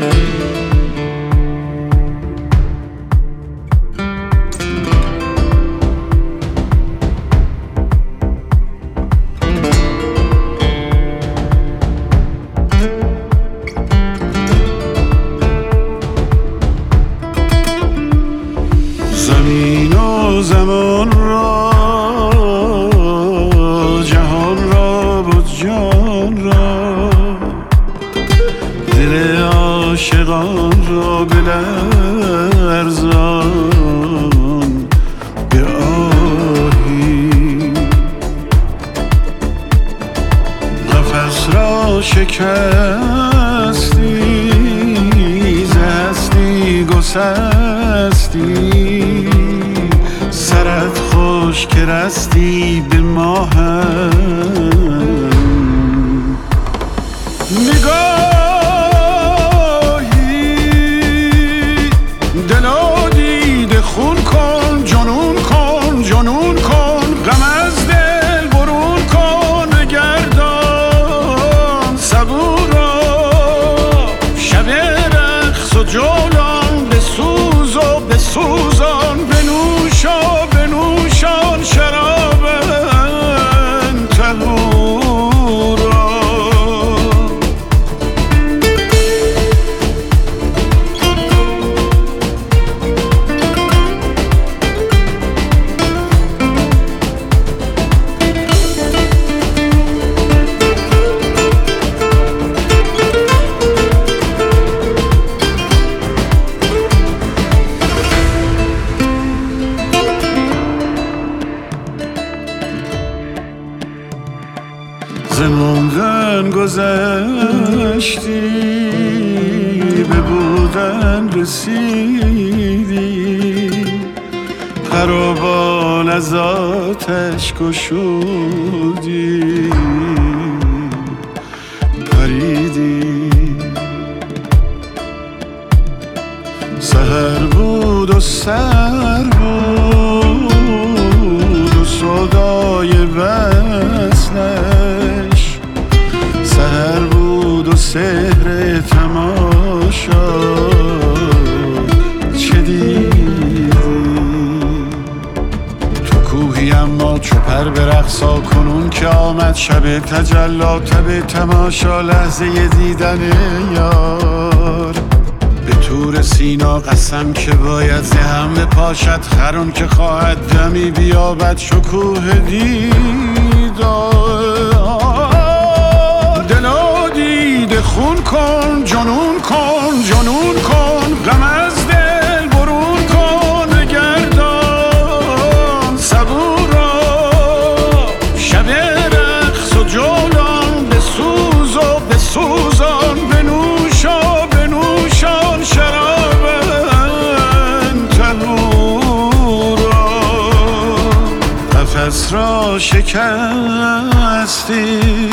زمین و زمان را، جهان را و جان را، دل عاشقان را بلرزان به آهی. قفس را شکستی، ز هستی گسستی، سرت خوش که رستی به ماهم. نگاهی دل و دیده خون کن، جنون کن، جنون کن، غم از دل برون کن، بگردان صبور را، شب رقص و جولان، بسوز و بسوزان، بنوش و بنوشان شراب طهورا. ز موندن گذشتی، به بودن رسیدی، پر و بال از آتش گشودی، پریدی. سحر بود و سر بود و سودای وصلش، سحر بود و سحر تماشا، چه دیدی؟ تو کوهی اما چو پر به رقصا، کنون که آمد شب تجلا، تب تماشا، لحظه دیدن یار. به طور سینا قسم که باید ز هم بپاشد، خران که خواهد دمی بیابد شکوه دیدار. دل و دیده خون کن، جنون کن، جنون کن، غم از دل برون کن، بگردان صبور را، شب رقص و جولان، بسوز و بسوزان، بنوش و بنوشان شراب طهورا. قفس را شکستی،